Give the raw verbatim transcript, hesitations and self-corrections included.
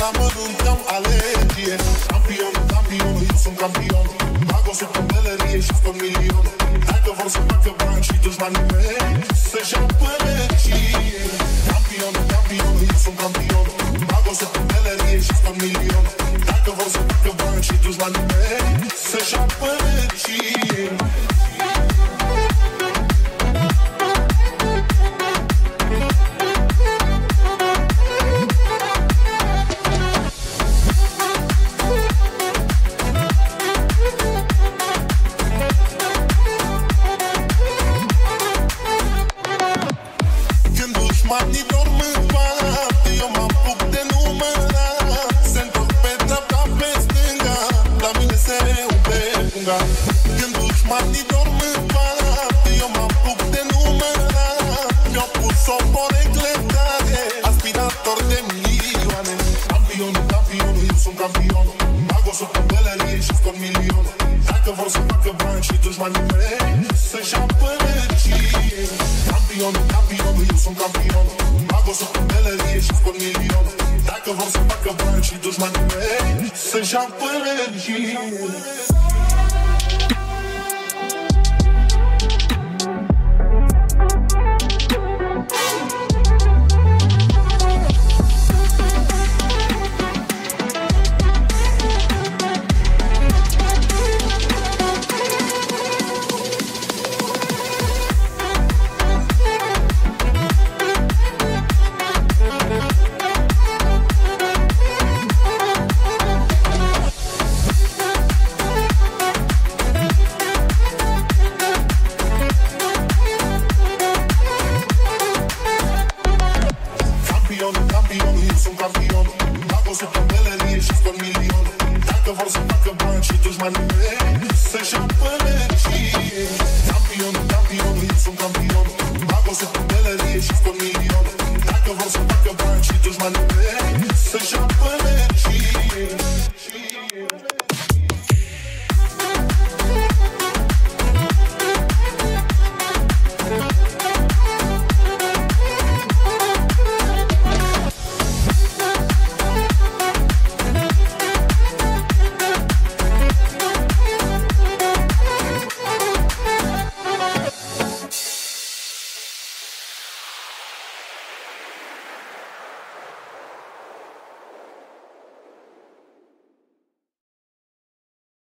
amănunt am alergie. Campion, campion, eu sunt campion. Bag o sută în pălărie și scot milion. Dacă vor să facă bani și dușmanii mei să-și ia pălărie. Campion, campion, eu sunt campion. Bag o sută în pălărie și scot milion. Dacă vor să facă bani și dușmanii mei să-și ia pălărie. Manii dorm în palat, eu mă apuc de numărat. Se întorc pe dreapta, pe stânga, la mine se umple punga. Când dușmanii dorm în palat, eu mă apuc de numărat. Mi-au pus o poreclă tare, aspirator de milioane. Campionul, campionul, eu sunt campion. Bag o sută în pălărie și scot milion. Dacă vor să facă bani și dușmanii mei să-și ia pălărie. Campionul, campionul, eu sunt campion. Bag o sută în pălărie și scot milion. Dacă vor să facă bani și dușmanii mei să-și ia pălărie. Campion, eu sunt campion. Bag o sută în pălărie și scot milion. Dacă vor să facă bani și dușmanii mei să-și ia pălărie. Campion, campion, eu sunt campion. Bag o sută în pălărie și scot milion. Dacă vor să facă bani și dușmanii mei să-și ia